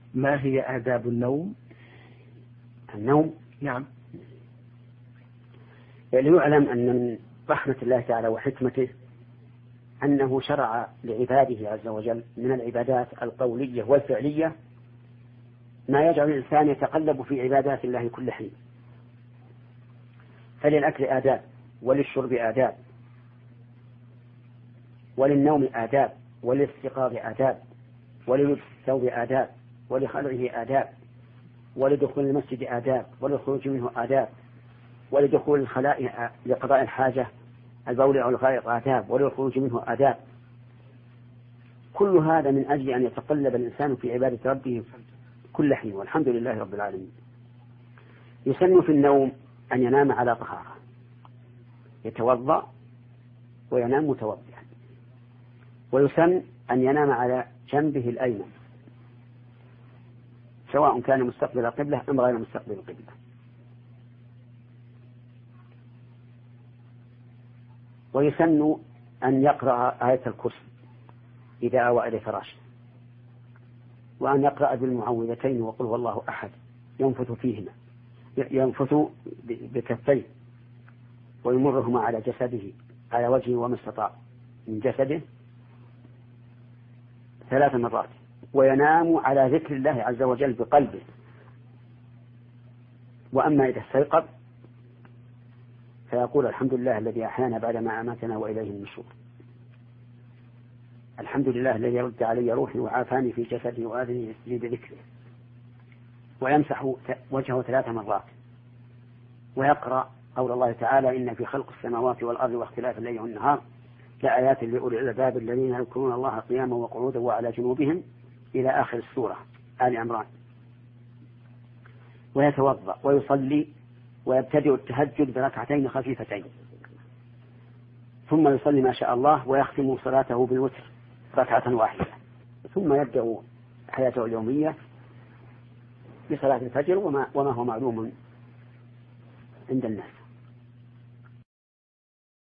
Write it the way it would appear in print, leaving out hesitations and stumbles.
ما هي آداب النوم؟ النوم نعم. ليعلم أن من رحمة الله تعالى وحكمته أنه شرع لعباده عز وجل من العبادات القولية والفعلية ما يجعل الإنسان يتقلب في عبادات الله كل حين. فللأكل آداب، وللشرب آداب، وللنوم آداب، وللاستيقاظ آداب، وللبس الثوب آداب، ولخلعه آداب، ولدخول المسجد آداب، وللخروج منه آداب، ولدخول الخلاء لقضاء الحاجة البول أو الغائط آداب، وللخروج منه آداب. كل هذا من أجل أن يتقلب الإنسان في عبادة ربه كل حين، والحمد لله رب العالمين. يسن في النوم أن ينام على طهارة، يتوضأ وينام متوضئا، ويسن أن ينام على جنبه الأيمن سواء كان مستقبل القبلة أم غير مستقبل القبلة. ويسن أن يقرأ آية الكرسي إذا آوى إلى فراشه، وأن يقرأ بالمعوذتين وقل هو الله أحد ينفث فيهما، ينفث بكفيه ويمرهما على جسده على وجهه وما استطاع من جسده 3 مرات، وينام على ذكر الله عز وجل بقلبه. وأما إذا استيقظ فيقول الحمد لله الذي أحيانا بعدما أماتنا وإليه النشور، الحمد لله الذي رد علي روحي وعافاني في جسدي وآذني يستجيب ذكره، ويمسح وجهه 3 مرات، ويقرأ قول الله تعالى إن في خلق السماوات والأرض واختلاف الليل والنهار لآيات لأولي الألباب الذين يذكرون الله قياما وقعودا وعلى جنوبهم إلى آخر السورة آل عمران. ويتوضأ ويصلي ويبتدئ التهجد بركعتين خفيفتين، ثم يصلي ما شاء الله ويختم صلاته بالوتر 1 واحدة، ثم يبدأ حياته اليومية بصلاة الفجر وما هو معلوم عند الناس.